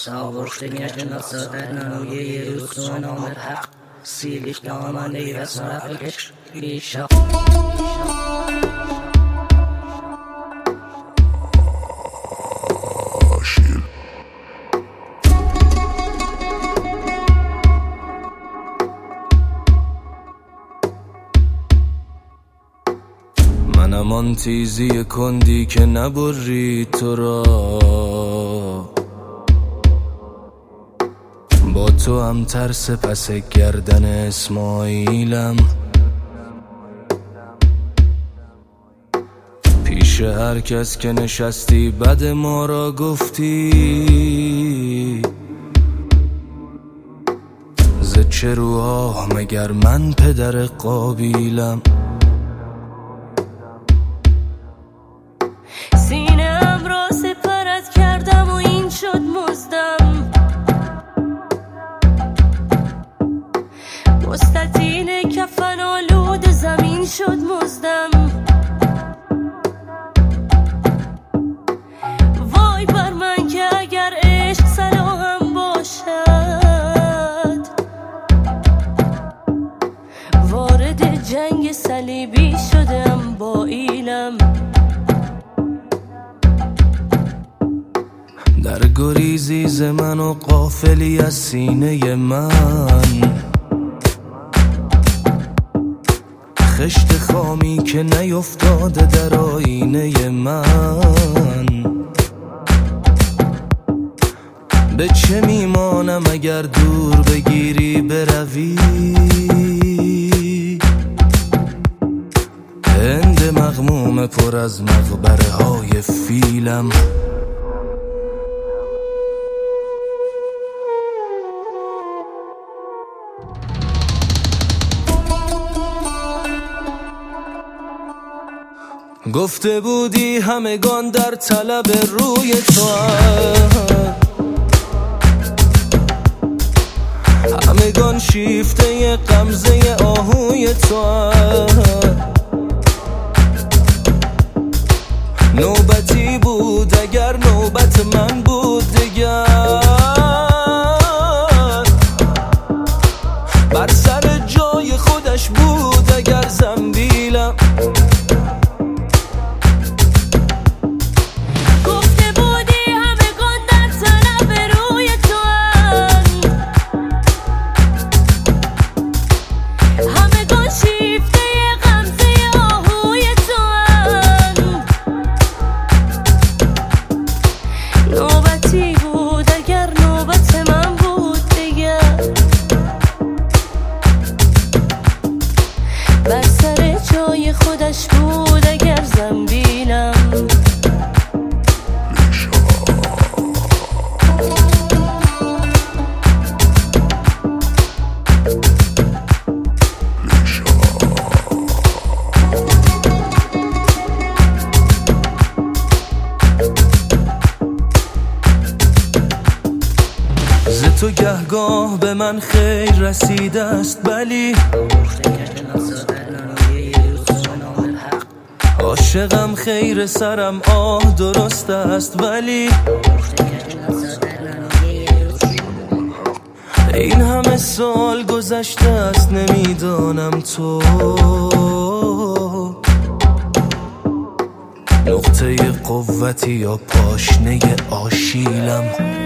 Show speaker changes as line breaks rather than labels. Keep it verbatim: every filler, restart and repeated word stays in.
Sağburçtaki nasıllarla yürüsün ömür hak Silik damanı ve sarı geç İşak
منم آن تیزی کندی که نبری تو را با تو هم ترس پس گردن اسماعیلم پیش هر کس که نشستی بد ما را گفتی ز چه روها مگر من پدر قابیلم
سینه‌ام را سپرت کردم و این شد مزدم مستطیل کفن آلود زمین شد مزدم وای بر من که اگر عشق صلاحم باشد وارد جنگ صلیبی شدم با ایلم
در گریزی ز من و غافلی از سینه من خشت خامی که نیفتاده در آینه من به چه میمانم اگر دور بگیری بروی هند مغموم پر از مقبره های فیلم گفته بودی همگان در طلب روی تو همگان شیفته غمزه آهوی تو نوبتی بود اگر نوبت من بود دیگر بر سر جای خودش بود اگر زنبیلم
بر سر جای خودش بود اگر زنبیلم
ز تو گهگاه به من خیر رسیده است ولی عاشقم خیر سرم آه درست است ولی این همه سال گذشته است نمیدانم تو نقطه قوتی یا پاشنه آشیلم